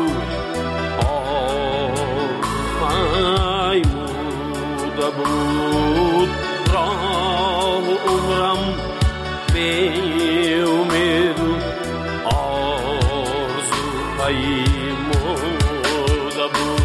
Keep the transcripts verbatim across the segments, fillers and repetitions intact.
آرمایموده بود راه عمرم به امید آرزو پیموده بود.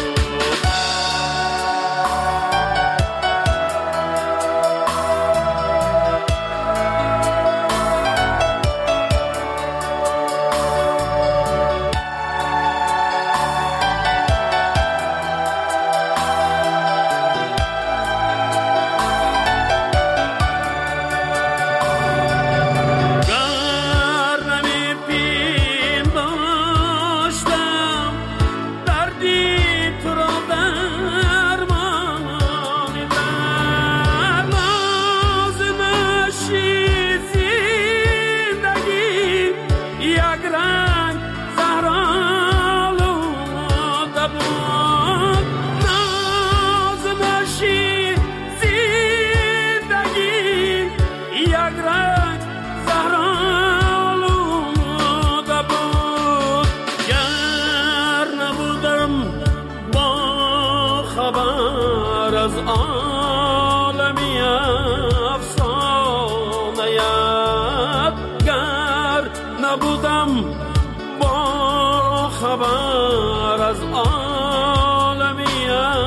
نبودم با خبر از عالمی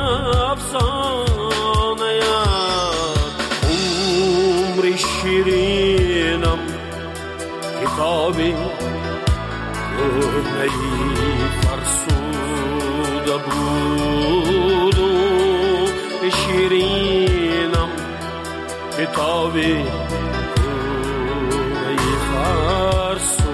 افسانه‌ات، عمر شیرینم کتابی کهنه‌ای فرسوده بود، و شیرینم کتابی کهنه‌ای فرسوده.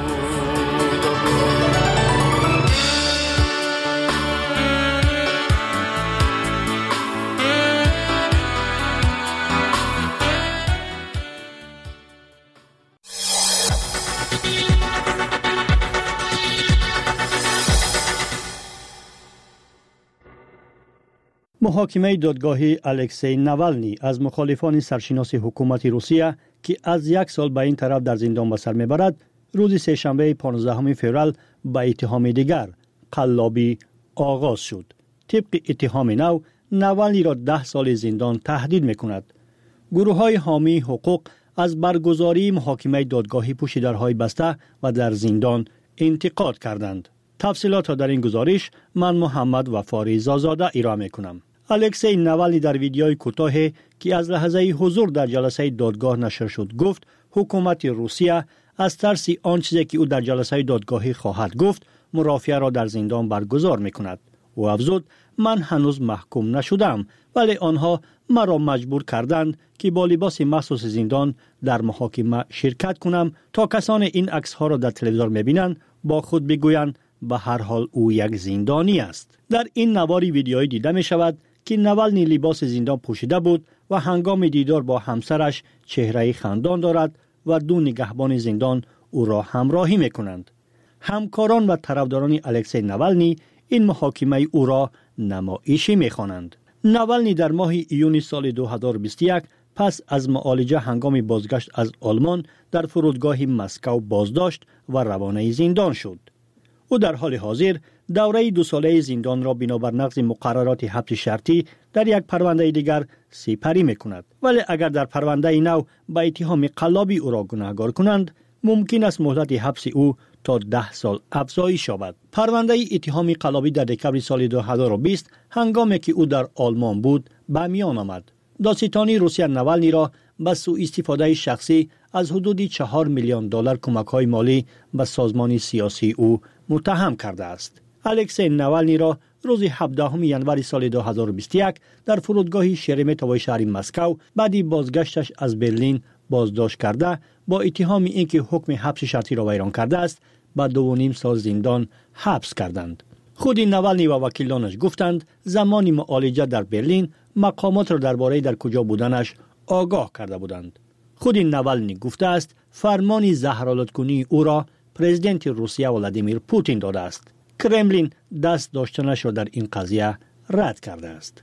محاکمه دادگاهی الکسی ناوالنی از مخالفان سرشناس حکومت روسیه که از یک سال به این طرف در زندان به سر میبرد، روز سه‌شنبه پانزدهم فوریه با اتهام دیگر قلابی آغاز شد. طبق اتهام نو، ناوالنی را ده سال زندان تهدید میکند. گروه های حامی حقوق از برگزاری محاکمه دادگاهی پشت درهای بسته و در زندان انتقاد کردند. تفصیلات در این گزارش من محمد وفاری زازاده ارائه میکنم. الکسی ناوالنی در ویدیوی کوتاهی که از لحظه حضور در جلسه دادگاه نشر شد گفت حکومت روسیه از ترس آن چیزی که او در جلسه دادگاهی خواهد گفت مرافعه را در زندان برگزار میکند. او افزود من هنوز محکوم نشدم، ولی آنها مرا مجبور کردند که با لباس مخصوص زندان در محاکمه شرکت کنم تا کسانی این عکس ها را در تلویزیون میبینند با خود بگویند به هر حال او یک زندانی است. در این نواری ویدیویی دیده می شود که ناوالنی لباس زندان پوشیده بود و هنگام دیدار با همسرش چهره خندان دارد و دو نگهبان زندان او را همراهی می کنند. همکاران و طرفداران الکسی ناوالنی این محاکمه او را نمایشی می خوانند. ناوالنی در ماه ایون سال دو هزار و بیست و یک پس از معالجه هنگام بازگشت از آلمان در فرودگاه مسکو بازداشت و روانه زندان شد. او در حال حاضر دوره دو ساله زندان را بنابر نقض مقررات حبس شرطی در یک پرونده دیگر سپری میکند. ولی اگر در پرونده نو با اتهام قلابی او را گناهکار کنند، ممکن است مهلت حبس او تا ده سال افزایش یابد. پرونده اتهام قلابی در دکمبر سال دو هزار و بیست هنگامی که او در آلمان بود به میان آمد. دادستانی روسیه ناوالنی را به سوء استفاده شخصی از حدود چهار میلیون دلار کمک‌های مالی به سازمان سیاسی او متهم کرده است. الکسی ناوالنی را روز هفدهم ژانویه سال دو هزار و بیست و یک در فرودگاه شرمتوو شهر مسکو بعد بازگشتش از برلین بازداشت کرده با اتهام اینکه حکم حبس شرطی را ویران کرده است با دو و نیم سال زندان حبس کردند. خود ناوالنی و وکیلانش گفتند زمان معالجه در برلین مقامات را درباره در کجا بودنش آگاه کرده بودند. خود ناوالنی گفته است فرمان زهرآلودکنی او را پرزیدنت روسیه ولادیمیر پوتین داده است. کرملین دست داشتنش را در این قضیه رد کرده است.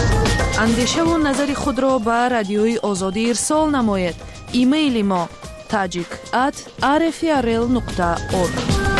اندیشه و نظر خود را به رادیوی آزادی ارسال نمایید. ایمیل ما tajik at r f r l nokta org.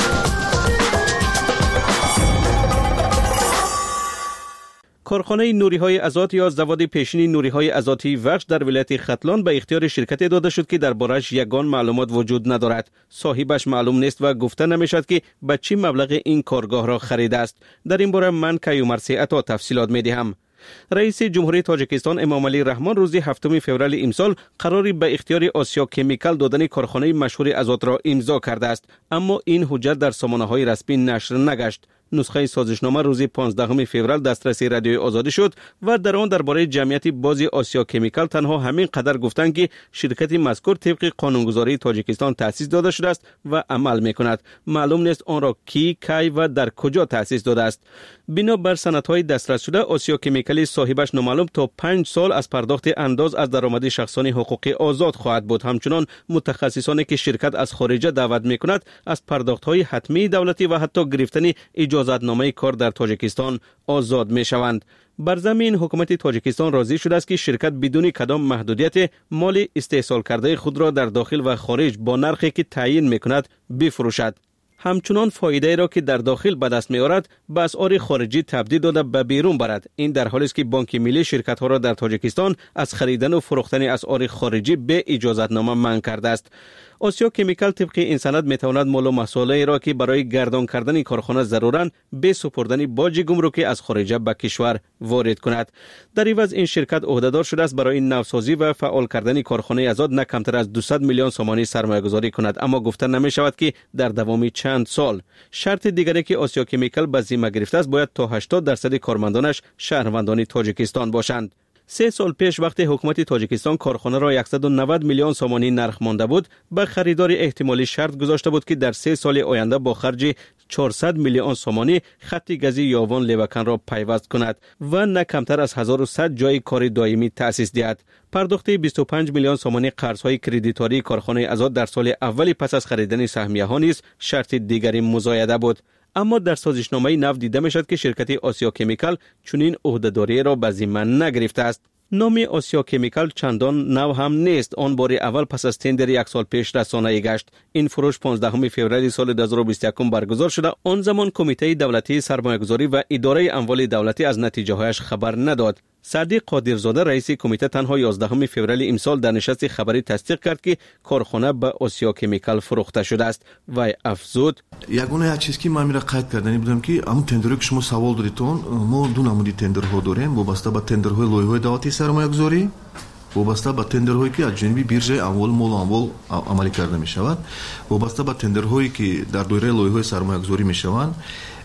کارخانه نوری‌های ازات یا زواد پیشین نوری‌های ازاتی وخش در ولایت ختلان به اختیار شرکتی داده شد که دربارش یگان معلومات وجود ندارد. صاحبش معلوم نیست و گفته نمی‌شد که به چه مبلغ این کارگاه را خریده است. در این باره من کیومرث عطا تفصیلات می‌دهم. رئیس جمهوری تاجیکستان امام علی رحمان روز هفتم فوریه امسال قراری به اختیار آسیا کمیکال دادن کارخانه مشهور ازات را امضا کرده است، اما این حجت در سامانه‌های رسمی نشر نگشت. نسخه سازشنامه روز پانزدهم فوریه دسترسی رادیوی آزادی شد و در آن درباره جمعیت بازی آسیا کمیکال تنها همین قدر گفتند که شرکت مذکور طبق قانونگذاری تاجیکستان تأسیس داده شده است و عمل می‌کند. معلوم نیست آن را کی، کی و در کجا تأسیس داده است. بنا بر سندهای دسترس شده آسیا کمیکال صاحبش نامعلوم تا پنج سال از پرداخت انداز از درآمد شخصانی حقوقی آزاد خواهد بود. همچنان متخصصانی که شرکت از خارج دعوت می‌کند از پرداخت‌های حتمی دولتی و حتی گرفتن اجازتنامه کار در تاجیکستان آزاد می‌شوند. بر زمین حکومت تاجیکستان راضی شده است که شرکت بدون کدام محدودیت مال استحصال کرده خود را در داخل و خارج با نرخی که تعیین می‌کند بفروشد. همچنان فایده را که در داخل به دست می‌آورد به اسعار خارجی تبدیل داده به بیرون برد. این در حالی است که بانک ملی شرکت‌ها را در تاجیکستان از خریدن و فروختن اسعار خارجی به اجازتنامه منع کرده است. آسیا کمیکال طبق این سند می‌تواند مال و محصولاتی را که برای گردان کردن کارخانه ضرورن به سپردن باج گمرکی از خارج به کشور وارد کند. در عوض این شرکت عهده‌دار شده است برای نوسازی و فعال کردن کارخانه ازاد نه کمتر از دویست میلیون سومانی سرمایه‌گذاری کند، اما گفته نمی‌شود که در دوام چند سال. شرط دیگری که آسیا کمیکال به ذمه گرفته است باید تا هشتاد درصد کارمندانش شهروندان تاجیکستان باشند. سه سال پیش وقتی حکومت تاجیکستان کارخانه را صد و نود میلیون سومانی نرخ مانده بود، به خریدار احتمالی شرط گذاشته بود که در سه سال آینده با خرج چهارصد میلیون سومانی خط گازی یاوان لیوکن را پیوست کند و نه کمتر از هزار و صد جای کار دائمی تأسیس دهد. پرداخت بیست و پنج میلیون سومانی قرض‌های کردیتاری کارخانه ازاد در سال اولی پس از خریدن سهمیه‌ها نیز شرط دیگری مزایده بود. اما در سازشنامه نو دیده می‌شد که شرکت آسیا کمیکال چنین عهده‌داری را به ذمه نگرفته است. نام آسیا کمیکال چندان نو هم نیست. آن بار اول پس از تندر یک سال پیش رسانه‌ای گشت. این فروش پانزدهم فوریه سال دو هزار و بیست و یک برگزار شده. آن زمان کمیته دولتی سرمایه‌گذاری و اداره اموال دولتی از نتیجه‌هایش خبر نداد. صدیق قادرزاده رئیس کمیته تنها یازدهم فوریه امسال در نشست خبری تصدیق کرد که کارخانه به آسیا کمیکال فروخته شده است و افزود: یگانه چیزی که من میره قید کردنی بودم که همون تندری که شما سوال دادیتون، ما دو نمودی تندرها داریم وابسته به تندرهای لایحه‌های دولتی سرمایه‌گذاری، وابسته به تندرهایی که از جانب بیرژه اموال مال و اموال عملی کرده می شود، وابسته به تندرهایی که در دایره لایحه‌های سرمایه‌گذاری می شوند.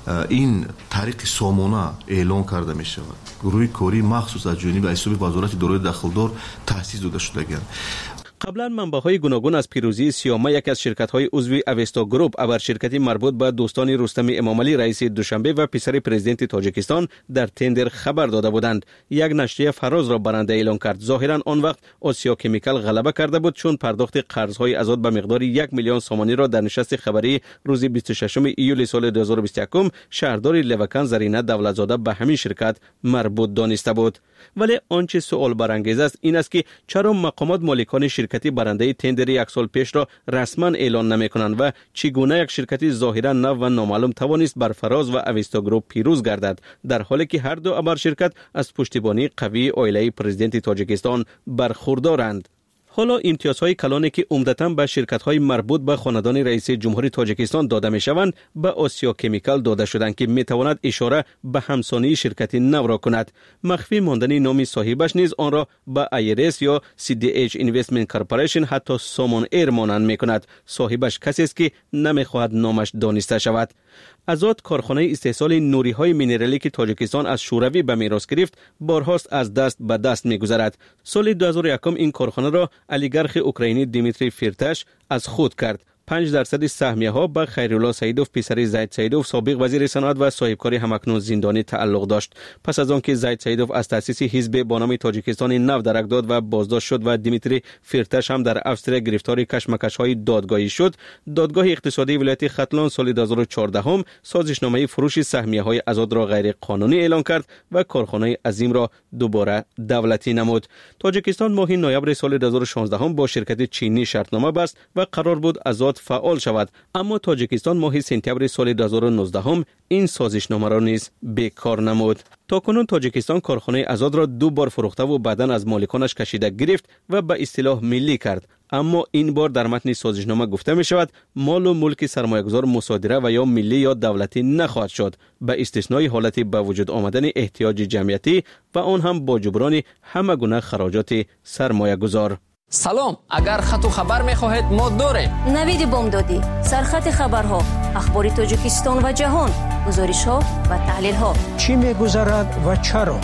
این طریق سامانه اعلان کرده می شود. گروه کاری مخصوص از جانب حساب وزارت دارایی دخلدار تأسیس داده شدگان. قبلا منبع‌های گوناگون از پیروزی سیاما یک از شرکت‌های عضو اوستا گروپ ابر شرکتی مربوط به دوستان رستم امام علی رئیس دوشنبه و پسر پرزیدنت تاجیکستان در تندر خبر داده بودند. یک نشریه فراز را برنده اعلان کرد. ظاهرا آن وقت آسیا کمیکال غلبه کرده بود چون پرداخت قرض‌های ازاد به مقدار یک میلیون سومانی را در نشست خبری روز بیست و ششم ایول سال دو هزار و بیست و یک شهردار لیوکن زرینه دولتزاده به همین شرکت مربوط دانسته بود. ولی آنچه سوال برانگیز است این است که چرا مقامات مالکان شرکتی برنده تندر یک سال پیش را رسما اعلان نمی کنند و چگونه یک شرکتی ظاهرا نو و نامعلوم توانست بر فراز و اوستا گروپ پیروز گردد در حالی که هر دو ابر شرکت از پشتیبانی قوی عائله پرزیدنت تاجیکستان برخوردارند. حالا امتیازهای کلانی که عمدتاً به شرکت‌های مربوط به خاندان رئیس جمهوری تاجیکستان داده می‌شوند به آسیا کمیکال داده شدند که می‌تواند اشاره به همسانی شرکت نو را کند. مخفی ماندن نام صاحبش نیز آن را به ایرس یا سی دی اچ اینوستمنت کارپوریشن حتی سامون ایر مانند می‌کند. صاحبش کسی است که نمی‌خواهد نامش دانسته شود. ازاد کارخانه استحصال نوری‌های مینرالی که تاجیکستان از شوروی به میراث گرفت بارهاست از دست به دست می‌گذرد. سال دو هزار و یک این کارخانه را اولیگارخ اوکراینی دیمیتری فیرتاش از خود کرد. پنج درصد سهمیه ها به خیرالله سعیدوف پسر زید سعیدوف سابق وزیر صنعت و صاحبکار همکنون زندانی تعلق داشت. پس از آنکه زید سعیدوف از تأسیس حزب با نام تاجیکستان نفت درک داد و بازداشت شد و دیمیتری فرتش هم در افسر گرفتار کشمکش های دادگاهی شد، دادگاه اقتصادی ولایت ختلان سال دو هزار و چهارده هم سازشنامه فروش سهمیه های آزاد را غیر قانونی اعلان کرد و کارخانه عظیم را دوباره دولتی نمود. تاجیکستان ماه نوامبر سال دو هزار و شانزده هم با شرکت چینی شرطنامه بست و قرار بود آزاد فعال شود، اما تاجیکستان ماه سپتامبر سال دو هزار و نوزده هم این سازشنامه را نیز بیکار نمود. تا کنون تاجیکستان کارخانه آزاد را دو بار فروخته و بعداً از مالکانش کشیده گرفت و به اصطلاح ملی کرد، اما این بار در متن سازشنامه گفته می شود مال و ملک سرمایه‌گذار مصادره و یا ملی یا دولتی نخواهد شد، به استثنای حالت به وجود آمدن احتیاج جمعیتی و آن هم با جبران همه گونه خراجات سرمایه‌گذار. سلام، اگر خط و خبر می‌خواهید ما داریم. نوید بامدادی، سرخط خبرها، اخبار تاجیکستان و جهان، گزارش‌ها و تحلیل‌ها. چی می‌گذرد و چرا؟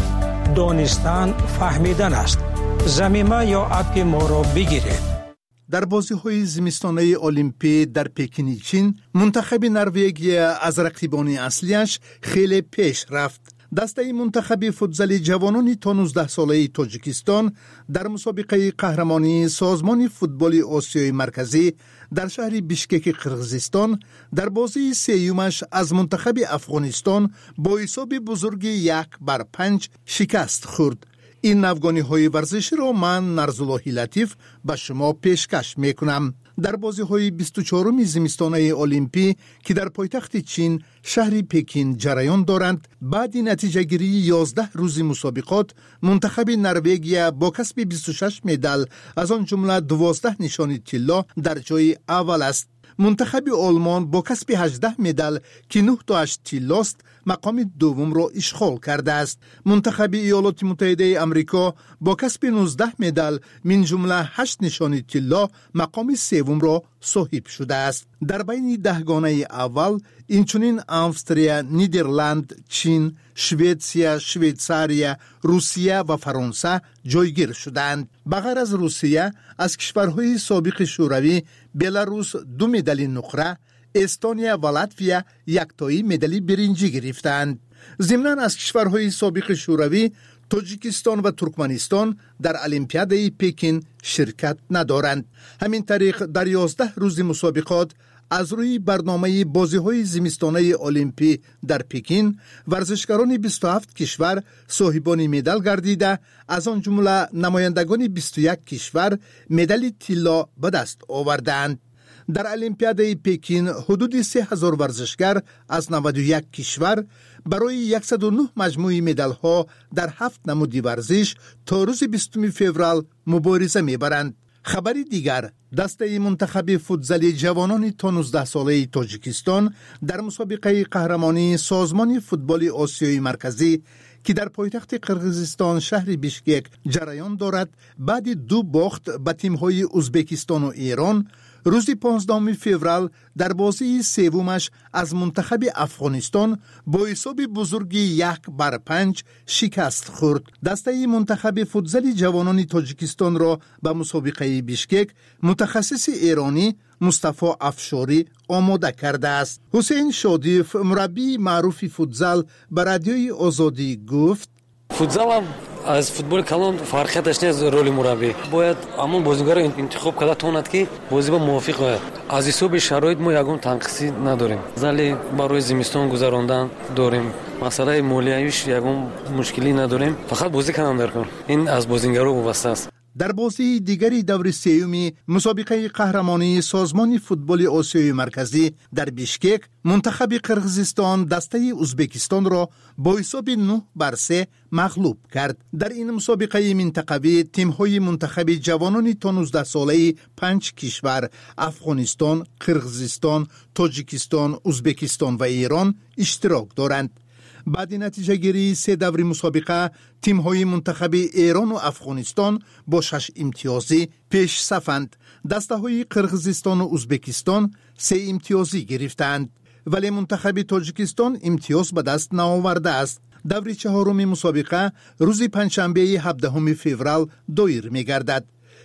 دانستن فهمیدن است. زمینه یا اپ ما را بگیرید. در بازی‌های زمستانه المپی در پکین چین، منتخب نروژ از رقیبان اصلیش خیلی پیش رفت. دسته منتخب فوتزال جوانان تا نوزده ساله تاجیکستان در مسابقه قهرمانی سازمان فوتبال آسیای مرکزی در شهر بیشکک قرغیزستان در بازی سیومش از منتخب افغانستان با حساب بزرگ یک بر پنج شکست خورد. این نوگانی های ورزشی را من نرزاللهی لطیف به شما پیشکش میکنم. در بازی های بیست و چهارم زمستانه المپی که در پایتخت چین شهر پکین جریان دارند، بعد نتیجه گیری یازده روز مسابقات منتخب نروژ با کسب بیست و شش مدال از آن جمله دوازده نشان طلا در جای اول است. منتخب آلمان با کسب هجده مدال که نه تاش طلاست مقام دوم را اشغال کرده است. منتخب ایالات متحده آمریکا با کسب نوزده مدال من جمله هشت نشان طلا مقام سوم را صاحب شده است. در بین دهگانه اول اینچنین استرالیا، نیدرلند، چین، شویتسیا، شویتزاریا، روسیه و فرانسه جایگیر شدند. بغیر از روسیه از کشورهای سابق شوروی بلاروس دو مدال نقره، استونیا و لاتویا یک تایی مدال برنجی گرفتند. ضمناً از کشورهای سابق شوروی تاجیکستان و ترکمنستان در المپیاد پکین شرکت ندارند. همین طریق در یازده روز مسابقات از روی برنامه بازی‌های زمستانه المپی در پکین ورزشکاران بیست و هفت کشور صاحبان مدال گردیده، از آن جمله نمایندگان بیست و یک کشور مدال طلا به دست آوردند. در المپیاد پکین حدود سه هزار ورزشکار از نود و یک کشور برای صد و نه مجموعه مدال ها در هفت نمودی ورزش تا روز بیستم فوریه مبارزه میبرند. خبری دیگر، دسته منتخب فوتزال جوانان تا نوزده ساله تاجیکستان در مسابقه قهرمانی سازمان فوتبال آسیای مرکزی که در پایتخت قرغیزستان شهر بیشکک جریان دارد، بعد دو باخت به تیم‌های ازبکستان و ایران روز پانزدهم فوریه در بازی سومش از منتخب افغانستان با حساب بزرگ یک بر پنج شکست خورد. دسته منتخب فوتزال جوانان تاجیکستان را به مسابقه بیشکک متخصص ایرانی مصطفی افشاری آماده کرده است. حسین شادیف، مربی معروف فوتزال، به رادیوی آزادی گفت: فوتزال از فوتبال کلان فرقیتش نیست. رول مربی باید همون بازیگر رو انتخاب کرده تواند که بازی با موافق باید. از حساب شرایط ما یگان تنقیصی نداریم. زلی برای زمستان گذراندن داریم. مسئله مالیاییش یگان مشکلی نداریم. فقط بازی کنن در کن. این از بازیگرا وابسته است. در بازی دیگری دور سیومی مسابقه قهرمانی سازمان فوتبال آسیای مرکزی در بیشکک منتخب قرغیزستان دسته ازبکستان را با حساب نه بر سه مغلوب کرد. در این مسابقه منطقوی تیم‌های منتخب جوانان تا نوزده ساله پنج کشور افغانستان، قرغیزستان، تاجیکستان، ازبکستان و ایران اشتراک دارند. بعد نتیجه گیری سه دور مسابقه تیم‌های منتخب ایران و افغانستان با شش امتیازی پیش صفند. دسته‌های قرغیزستان و ازبکستان سه امتیازی گرفتند، ولی منتخب تاجیکستان امتیاز به دست نآورده است. دور چهارم مسابقه روز پنجشنبه هفدهم فوریه دایر می‌گردد.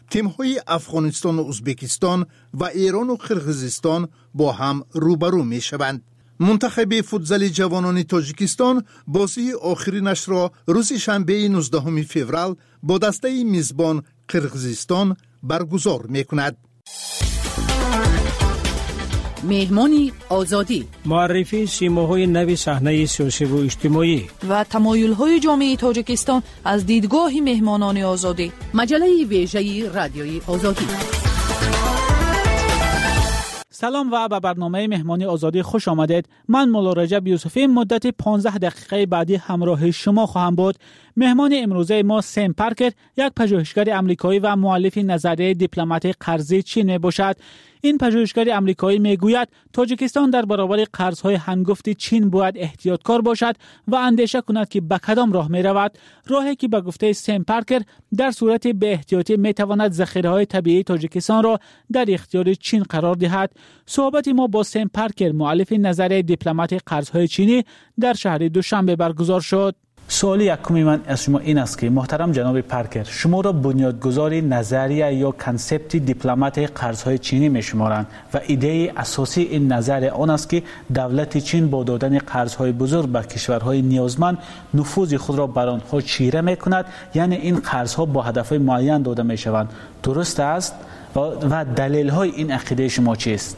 تیم‌های افغانستان و ازبکستان و ایران و قرقیزستان با هم روبرو می‌شوند. منتخب فوتزال جوانان تاجیکستان بازی آخرینش را روز شنبه نوزدهم فوریه با دسته میزبان قرقیزستان برگزار می‌کند. مهمانی آزادی، معرفی سیماهای نوی صحنه سیاسی و اجتماعی و تمایل‌های جامعه تاجیکستان از دیدگاه مهمانان آزادی. مجله ویژه رادیوی آزادی. سلام و به برنامه مهمانی آزادی خوش آمدید. من مولا رجب یوسفی مدت پانزده دقیقه بعدی همراه شما خواهم بود. مهمان امروزه ما سم پارکر، یک پژوهشگر آمریکایی و مؤلف نظریه دیپلمات قرضی چین می باشد. این پژوهشگر آمریکایی میگوید تاجیکستان در برابر قرض‌های هنگفت چین باید احتیاطکار باشد و اندیشه کند که به کدام راه می رود. راهی که به گفته سم پارکر در صورت به احتیاطی می تواند ذخیره‌های طبیعی تاجیکستان را در اختیار چین قرار دهد. صحبت ما با سم پارکر، مؤلف نظریه دیپلمات قرض‌های چینی، در شهر دوشنبه برگزار شد. سوال یکمی من از شما این است که محترم جناب پارکر، شما را بنیادگذار نظریه یا کانسپت دیپلمات قرض‌های چینی می‌شمارند و ایده اساسی این نظریه آن است که دولت چین با دادن قرض‌های بزرگ به کشورهای نیازمند نفوذ خود را بر آنها چیره می‌کند، یعنی این قرض‌ها با هدف معین داده می‌شوند. درست است؟ و دلیل‌های این عقیده شما چیست؟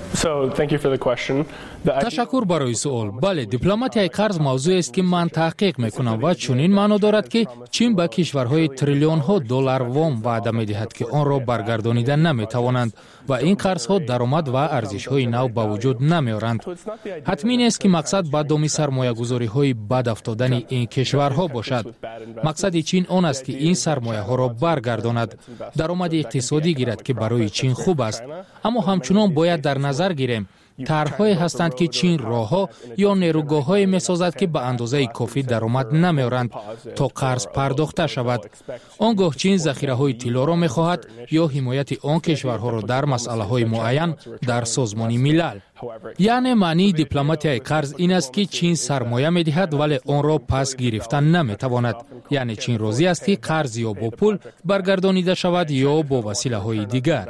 تشکر برای سوال. بله، دیپلماتیای قرض موضوعی است که من تحقیق میکنم و چنین معنا دارد که چین به کشورهای تریلیون ها دلار وام وعده میدهد که آن را برگردانیده نمیتوانند و این قرضها درآمد و ارزش های نو به وجود نمیارند. حتمی نیست که مقصد به دامی سرمایه گذاری های بد افتادن این کشورها باشد. مقصد چین آن است که این سرمایه ها را برگرداند، درآمد اقتصادی گیرد که برای چین خوب است. اما همچنان باید در نظر گیریم طرح‌هایی هستند که چین راه‌ها یا نیروگاه‌هایی می‌سازد که به اندازه کافی درآمد نمی‌آورند تا قرض پرداخته شود. آنگاه چین ذخیره‌های طلا را می‌خواهد یا حمایت آن کشورها را در مسئله‌های معین در سازمان ملل. یعنی معنی دیپلماتیای قرض این است که چین سرمایه می‌دهد ولی آن را پس گرفتن نمی‌تواند. یعنی چین راضی است که قرض یا با پول برگردانیده شود یا با وسیله‌های دیگر.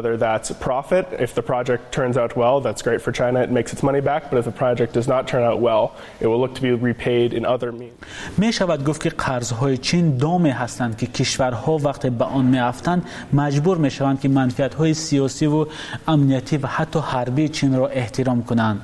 great for China, it makes its money back, but if the project does not turn out well, it will look to be repaid in other means. می شود گفت که قرض‌های چین دامی هستند که کشورها وقتی به آن می‌افتند مجبور می‌شوند که منفعت‌های سیاسی و امنیتی و حتی حربی چین را احترام کنند.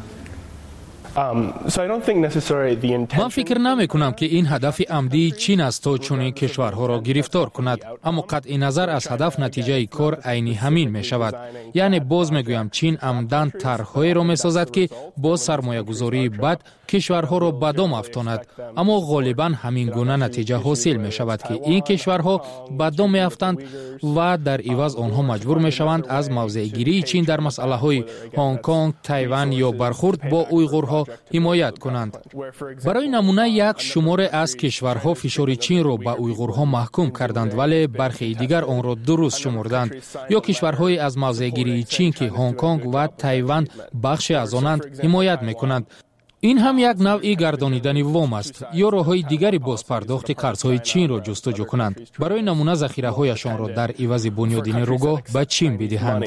من فکر نمی کنم که این هدف عمدی چین است تا چنین کشورها را گرفتار کند، اما قطع نظر از هدف نتیجه کار عینی همین می شود. یعنی باز می گویم چین عمدن طرح‌هایی را می سازد که با سرمایه گذاری بد کشورها را به دام افکند، اما غالبا همین گونه نتیجه حاصل می شود که این کشورها به دام می افتند و در عوض آنها مجبور می شوند از موضع گیری چین در مسئله های هنگ کنگ، تایوان یا برخورد با اویغورها حمایت کنند. برای نمونه یک شماره از کشورها فشار چین را به اویغورها محکوم کردند ولی برخی دیگر آن را درست شمردند، یا کشورهای از موضع گیری چین که هنگ کنگ و تایوان بخشی از آنند حمایت میکنند. این هم یک نوعی گردانیدن وام است یا راه‌های دیگری باز پرداخت قرض‌های چین را جستجو کنند. برای نمونه ذخیره‌هایشان را در عوض بنیاد نیروگاه به چین بدهند.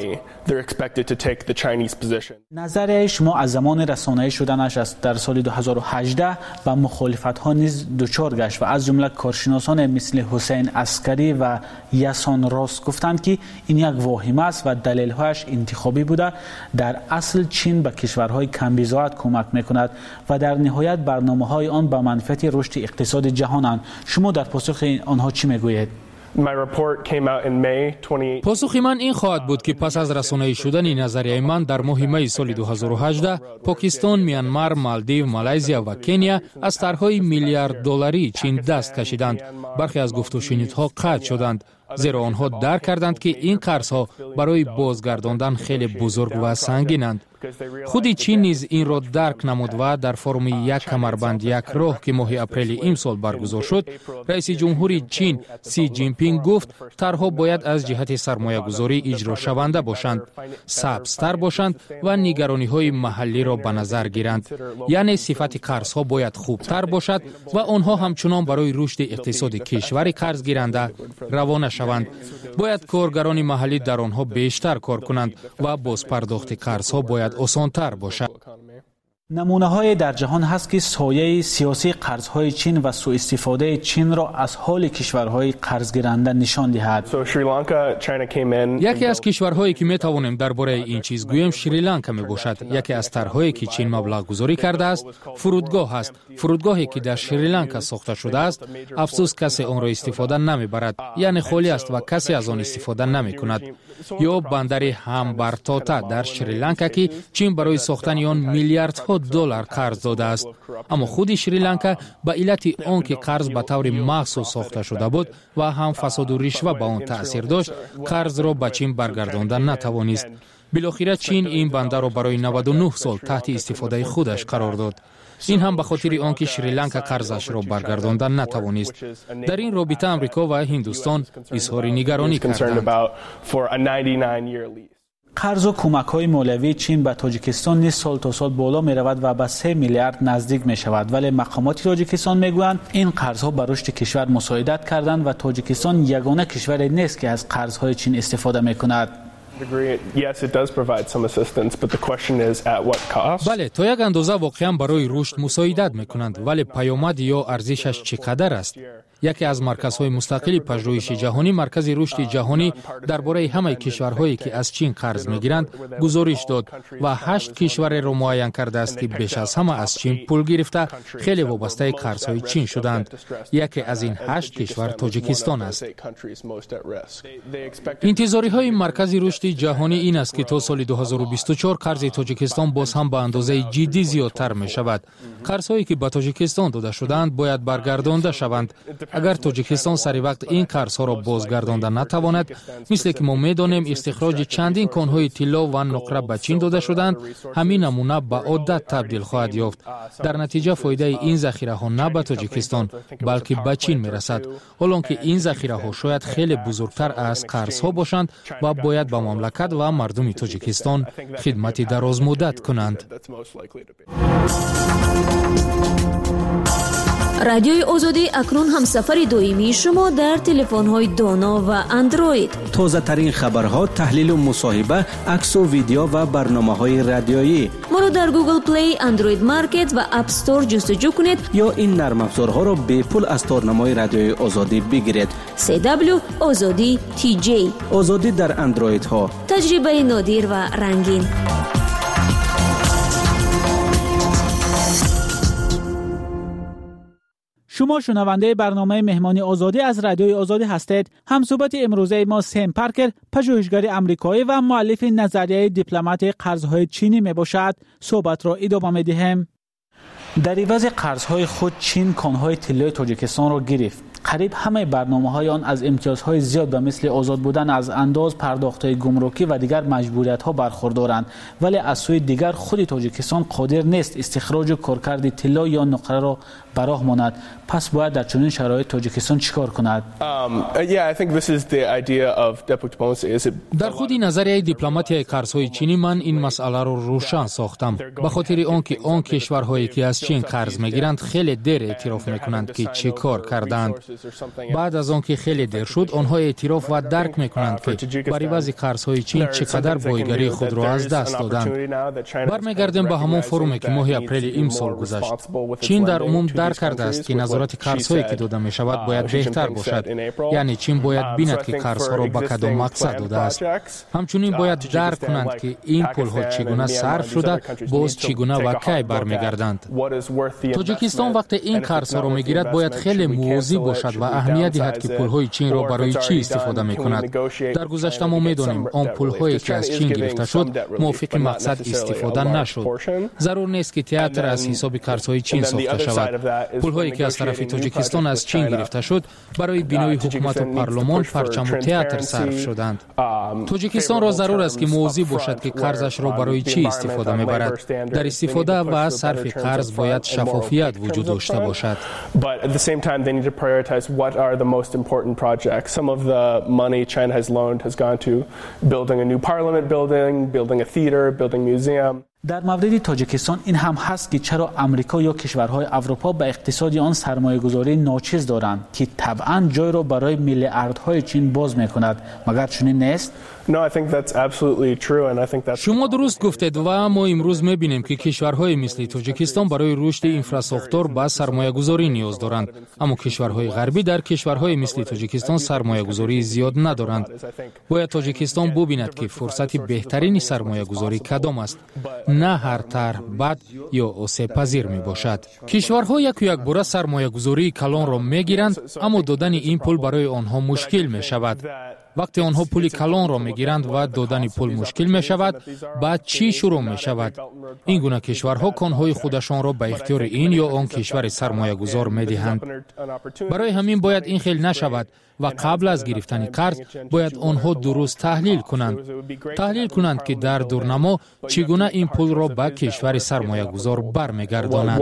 نظر شما از زمان رسانه‌ای شدنش است در سال دو هزار و هجده و مخالفت‌ها نیز دچار گشت و از جمله کارشناسان مثل حسین عسکری و یاسان راست گفتند که این یک واهمه است و دلیل‌هایش انتخابی بوده. در اصل چین به کشورهای کم‌بضاعت کمک می‌کند و در نهایت برنامه‌های آن به منفعت رشد اقتصاد جهانند. شما در پاسخ آنها چی میگویید؟ پاسخ من این خواهد بود که پس از رسانه‌ای شدن نظریه من در ماه می سال دو هزار و هجده پاکستان، میانمار، مالدیو، مالایزیا و کنیا از طرح‌های میلیارد دلاری چین دست کشیدند. برخی از گفت و شنیدها قطع شدند، زیرا آنها درک کردند که این قرض‌ها برای بازگرداندن خیلی بزرگ و سنگینند. خود چین نیز این را درک نمود و در فرم یک کمربند یک راه که ماه اپریل امسال برگزار شد، رئیس جمهور چین سی جین پینگ گفت طرحها باید از جهت سرمایه گذاری اجرا شونده باشند، سبزتر باشند و نگرانی های محلی را به نظر گیرند. یعنی صفت قرضها باید خوبتر باشد و آنها همچنان برای رشد اقتصاد کشور قرض گیرنده روانه شوند. باید کارگران محلی در آنها بیشتر کار کنند و بازپرداخت قرضها باید آسان‌تر باشد. نمونه های در جهان هست که سایه سیاسی قرضهای چین و سوء استفاده چین را از حال کشورهای قرض گیرنده نشان دهد. یکی از کشورهایی که می توانیم درباره این چیز گوییم شریلانکا می باشد. یکی از طرحهایی که چین مبلغ گذاری کرده است فرودگاه است. فرودگاهی که در شریلانکا ساخته شده است، افسوس کسی آن را استفاده نمی برد، یعنی خالی است و کسی از آن استفاده نمی کند. یا بندر همبرتاتا در شریلانکا که چین برای ساختن آن میلیاردها دلار قرض داده است، اما خود شریلانکا به علت آنکه قرض به طور مخصوص ساخته شده بود و هم فساد و رشوه به آن تأثیر داشت، قرض را به چین برگرداندن نتوانست. بالاخره چین این بندر را برای نود و نه سال تحت استفاده خودش قرار داد. این هم به خاطر آنکه شریلانکا قرضش را برگرداندن نتوانست. در این رابطه امریکا و هندوستان اظهار نگرانی کردند. قرض و کمک‌های مالیوی چین به تاجیکستان نیز سال تا سال بالا می رود و به سه میلیارد نزدیک می شود، ولی مقامات تاجیکستان می گویند این قرضها به رشد کشور مساعدت کردند و تاجیکستان یگانه کشوری نیست که از قرضهای چین استفاده می کند. بله، تا یک اندازه واقعا برای رشد مساعدت می کنند، ولی پیامد یا ارزشش چقدر است؟ یکی از مرکزهای مستقل پژوهش جهانی، مرکز رشد جهانی درباره همه کشورهایی که از چین قرض میگیرند گزارش داد و هشت کشور را معین کرده است که بیش از همه از چین پول گرفته خیلی وابسته قرضهای چین شدند. یکی از این هشت کشور تاجیکستان است. انتظاری های مرکز رشد جهانی این است که تا سال دو هزار و بیست و چهار قرض تاجیکستان باز هم به اندازه جدی زیادتر می شود. قرضهایی که به تاجیکستان داده شدند باید برگردانده شوند. اگر تاجیکستان سری وقت این قرضها را بازگردانده نتواند، مثل که ما می‌دانیم استخراج چندین کانهای طلا و نقره به چین داده شدند، همین نمونه به عادت تبدیل خواهد یافت. در نتیجه فایده این ذخیره ها نه به تاجیکستان بلکه به چین می‌رسد، حالانکه این ذخیره ها شاید خیلی بزرگتر از قرضها باشند و باید به مملکت و مردم تاجیکستان خدمت دراز مدت کنند. رادیوی آزادی اکنون هم سفر دویمی شما در تلفن‌های دانا و اندروید. تازه ترین خبرها، تحلیل و مصاحبه، عکس و ویدیو و برنامه‌های رادیویی. ما رو در گوگل پلی، اندروید مارکت و اپ استور جستجو کنید یا این نرم افزارها را به پول از تارنمای رادیوی آزادی بگیرید. سی دبلیو آزادی تی جی. آزادی در اندروید ها. تجربه نادر و رنگین. شما شنونده برنامه مهمانی آزادی از رادیوی آزادی هستید. همصحبت امروزه ما سم پارکر، پژوهشگر آمریکایی و مؤلف نظریه دیپلمات قرضهای چینی می باشد. صحبت را ادامه می دهیم. در عوض قرضهای خود چین کانهای طلای تاجیکستان را گرفت. قریب همه برنامه‌های آن از امتیازهای زیاد به مثل آزاد بودن از انداز، پرداخت‌های گمرکی و دیگر مجبوریت‌ها برخوردارند، ولی از سوی دیگر خود تاجیکستان قادر نیست استخراج کارکرد طلا یا نقره را براه ماند. پس باید در چنین شرایط تاجیکستان چیکار کند؟ در خود نظریه دیپلماتی قرضهای چینی من این مسئله را روشن ساختم، به خاطر آنکه آن کشورهایی که از چین قرض میگیرند خیلی دیر اعتراف میکنند که چه کار کردند. بعد از آنکه خیلی دیر شد آنها اعتراف و درک میکنند که بر عوض قرضهای چین چقدر بایگری خود را از دست دادند. برمیگردیم به همون فرومی که ماه اپریل امسال گذشت. چین در عموم درک کرده است که نظارت قرضهایی که داده می شود باید بهتر باشد. یعنی چین باید بیند که قرضها را به کدام مقصد داده است. همچنین باید درک کنند که این پولها چگونه صرف شده، باز چگونه و کی برمیگردند. تاجیکستان وقتی این قرضها را میگیرد باید خیلی مواظب باشد باشد و اهمیت دهد که پولهای چین را برای چی استفاده می کند. در گذشته ما می دانیم آن پولهایی که از چین گرفته شد موافق مقصد استفاده نشد. ضرور نیست که تئاتر از حساب قرضهای چین ساخته شود. پولهایی که از طرف تاجیکستان از چین گرفته شد برای بینای حکومت و پارلمان، پرچم و تئاتر صرف شدند. تاجیکستان را ضرور است که موضوع باشد که قرضش را برای چی استفاده می برد. در استفاده و صرف قرض باید شفافیت وجود داشته باشد. But at the same time, they need to prioritize what are the most important projects. Some of the money China has loaned has gone to building a new parliament building, building a theater, building a museum. در مورد تاجیکستان این هم هست که چرا امریکا یا کشورهای اروپا به اقتصاد آن سرمایه گذاری ناچیز دارند که طبعا جای را برای میلیاردهای چین باز میکند. مگر چنین نیست؟ No, I think that's absolutely true and I think that's شما درست گفتید و ما امروز می‌بینیم که کشورهای مثل تاجیکستان برای رشد اینفراستراکچور با سرمایه‌گذاری نیاز دارند، اما کشورهای غربی در کشورهای مثل تاجیکستان سرمایه‌گذاری زیاد ندارند. باید تاجیکستان ببیند که فرصت بهترین سرمایه‌گذاری کدام است، نه هر طرح بد یا آسیب پذیر میباشد. کشورها یک یک باره سرمایه‌گذاری کلان را میگیرند، اما دادن این پول برای آنها مشکل می شود. وقتی آنها پول کلان را میگیرند و دادن پول مشکل می شود، بعد چی شروع می شود؟ این گونه کشورها کانهای خودشان را به اختیار این یا آن کشور سرمایه گذار می دهند. برای همین باید این خیل نشود و قبل از گرفتن قرض باید آنها درست تحلیل کنند. تحلیل کنند که در دورنما چگونه این پول را به کشور سرمایه گذار برمیگردانند.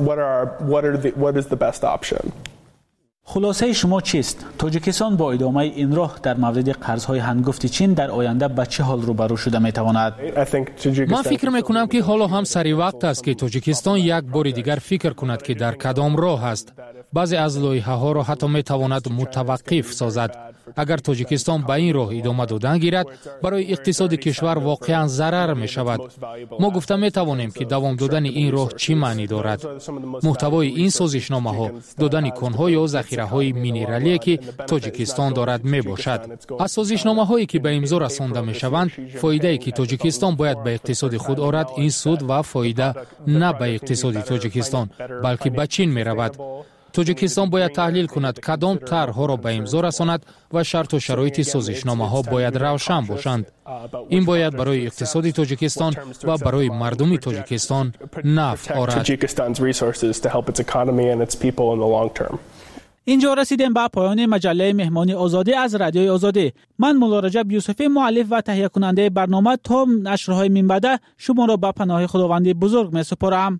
خلاصه شما چیست؟ تاجیکستان با ادامه این راه در مورد قرضهای هنگفت چین در آینده به چه حال روبرو شده می تواند؟ من فکر می کنم که حالا هم سری وقت است که تاجیکستان یک بار دیگر فکر کند که در کدام راه است. بعضی از لایحه ها را حتی می تواند متوقف سازد. اگر تاجیکستان به این راه ادامه دادن گیرد، برای اقتصاد کشور واقعا ضرر می شود. ما گفته می توانیم که دوام دادن این راه چی معنی دارد. محتوای این سازشنامه ها دادن کانها یا ذخیره های مینرالی که تاجیکستان دارد می باشد. از سازشنامه هایی که به امضا رسانده می شوند، فایده ای که تاجیکستان باید به اقتصاد خود آورد، این سود و فایده نه به اقتصاد تاجیکستان بلکه به چین می رود. تاجیکستان باید تحلیل کند کدام طرح‌ها را به امضا رساند و شرط و شرایط سازشنامه‌ها باید روشن باشند. این باید برای اقتصاد تاجیکستان و برای مردم تاجیکستان نفع آورد. اینجا رسیدیم به پایان مجله مهمانی آزادی از رادیوی آزادی. من مولا رجب یوسفی، مؤلف و تهیه کننده برنامه، تا نشرهای من بعد شما را به پناه خداوند بزرگ می سپارم.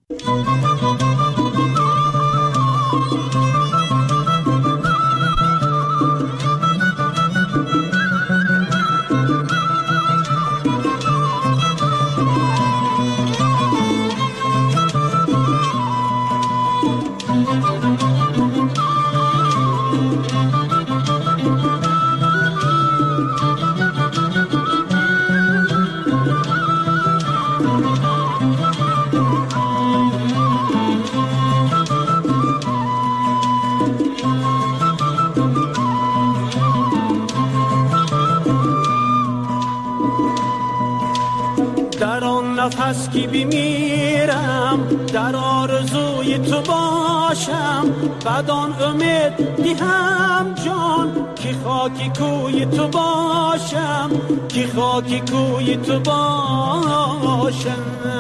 نفس که بمیرم در آرزوی تو باشم، بدان امید دهم جان که خاکی کوی تو باشم، که خاکی کوی تو باشم.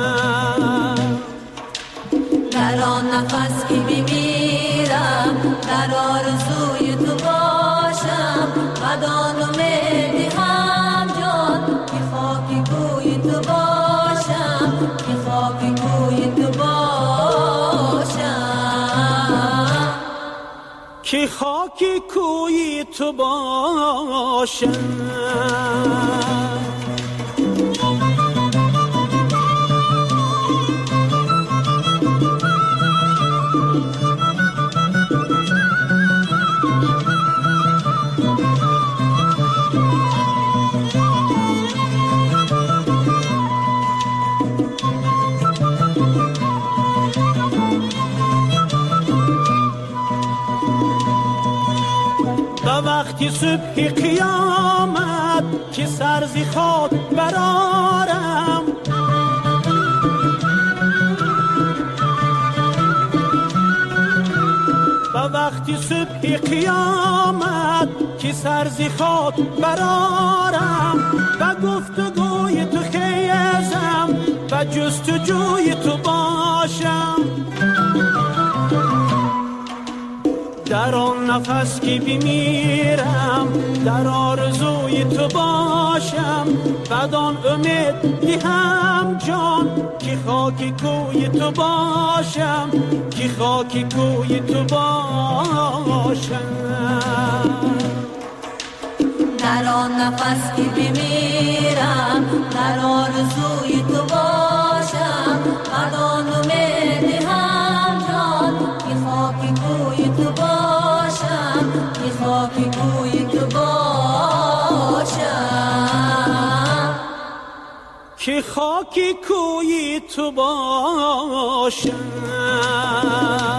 در آن نفس که بمیرم در آرزوی تو باشم، بدان امید دهم جان که خاکی کوی تو باشم، که خاکی کوی تو باشم، که خاکی کوی تو باشم. وقتی صبح قیامت که سرزی خود برارم، و وقتی صبح قیامت که سرزی خاک برارم و گفتگوی تو خیزم و جستجوی تو باشم در آن نفس که بمیرم در آرزوی تو باشم بدان امید دهم جان که خاک کوی تو باشم که خاک کوی تو باشم در آن نفس که بمیرم در آرزوی تو باشم بدان امید دهم جان که خاک کوی تو باشم که خاک کوی تو باشم که خاک کوی تو باشم